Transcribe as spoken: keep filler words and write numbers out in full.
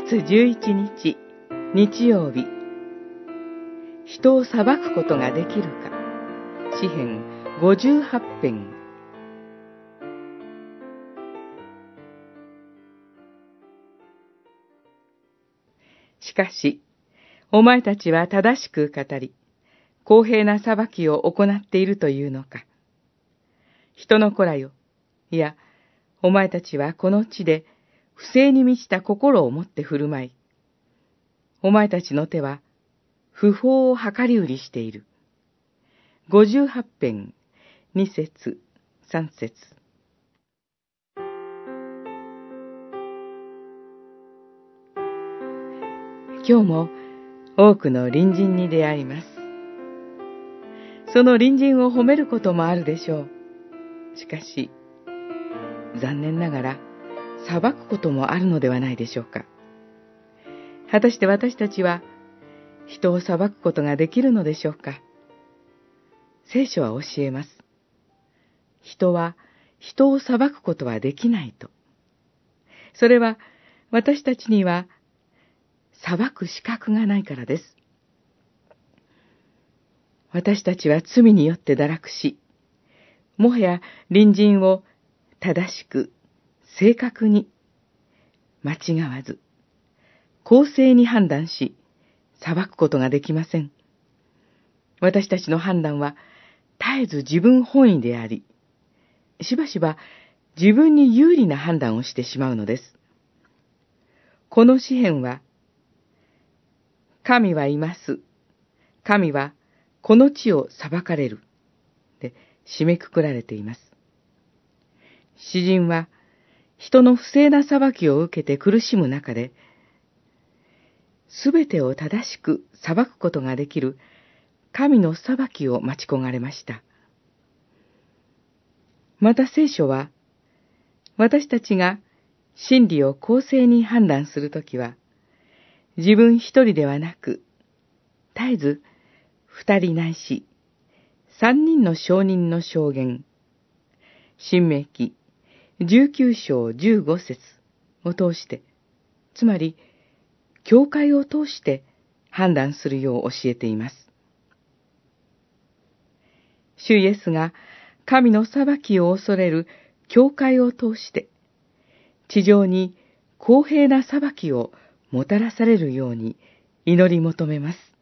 つじゅういちにち、日曜日。人を裁くことができるか。詩編ごじゅうはち編。しかし、お前たちは正しく語り、公平な裁きを行っているというのか。人の子らよ、いや、お前たちはこの地で不正に満ちた心を持って振る舞い、お前たちの手は不法を計り売りしている。ごじゅうはち編、に節、さん節。今日も多くの隣人に出会います。その隣人を褒めることもあるでしょう。しかし、残念ながら裁くこともあるのではないでしょうか。果たして私たちは人を裁くことができるのでしょうか。聖書は教えます。人は人を裁くことはできないと。それは私たちには裁く資格がないからです。私たちは罪によって堕落し、もはや隣人を正しく、正確に、間違わず、公正に判断し、裁くことができません。私たちの判断は絶えず自分本位であり、しばしば自分に有利な判断をしてしまうのです。この詩編は、神はいます。神はこの地を裁かれる。で、締めくくられています。詩人は、人の不正な裁きを受けて苦しむ中で、すべてを正しく裁くことができる神の裁きを待ち焦がれました。また聖書は、私たちが真理を公正に判断するときは、自分一人ではなく、絶えず二人ないし、三人の証人の証言、申命記十九章十五節を通して、つまり、教会を通して判断するよう教えています。主イエスが神の裁きを恐れる教会を通して、地上に公平な裁きをもたらされるように祈り求めます。